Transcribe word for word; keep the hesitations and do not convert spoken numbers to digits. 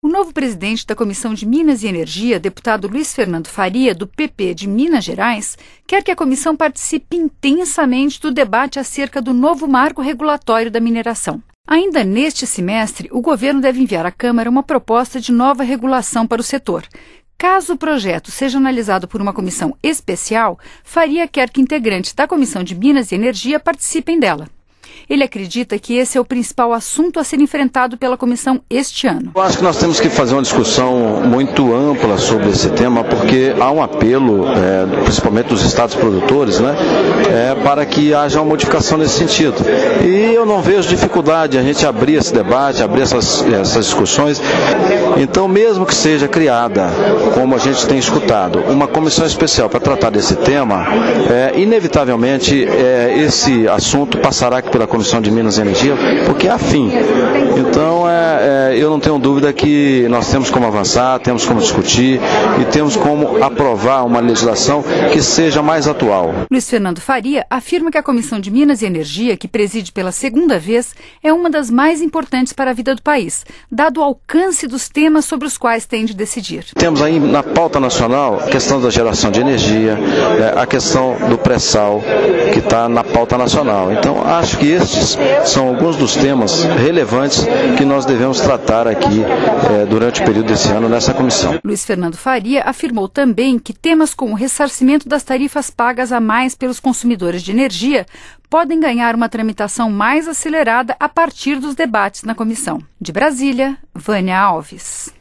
O novo presidente da Comissão de Minas e Energia, deputado Luiz Fernando Faria, do P P de Minas Gerais, quer que a comissão participe intensamente do debate acerca do novo marco regulatório da mineração. Ainda neste semestre, o governo deve enviar à Câmara uma proposta de nova regulação para o setor. Caso o projeto seja analisado por uma comissão especial, Faria quer que integrantes da Comissão de Minas e Energia participem dela. Ele acredita que esse é o principal assunto a ser enfrentado pela comissão este ano. Eu acho que nós temos que fazer uma discussão muito ampla sobre esse tema, porque há um apelo, é, principalmente dos estados produtores, né, é, para que haja uma modificação nesse sentido. E eu não vejo dificuldade a gente abrir esse debate, abrir essas, essas discussões. Então, mesmo que seja criada, como a gente tem escutado, uma comissão especial para tratar desse tema, é, inevitavelmente é, esse assunto passará aqui pela Comissão de Minas e Energia, porque é afim. Então, é, é, eu não tenho dúvida que nós temos como avançar, temos como discutir e temos como aprovar uma legislação que seja mais atual. Luiz Fernando Faria afirma que a Comissão de Minas e Energia, que preside pela segunda vez, é uma das mais importantes para a vida do país, dado o alcance dos temas sobre os quais tem de decidir. Temos aí na pauta nacional a questão da geração de energia, é, a questão do pré-sal, que está na pauta nacional. Então, acho que estes são alguns dos temas relevantes que nós devemos tratar aqui é, durante o período desse ano nessa comissão. Luiz Fernando Faria afirmou também que temas como o ressarcimento das tarifas pagas a mais pelos consumidores de energia podem ganhar uma tramitação mais acelerada a partir dos debates na comissão. De Brasília, Vânia Alves.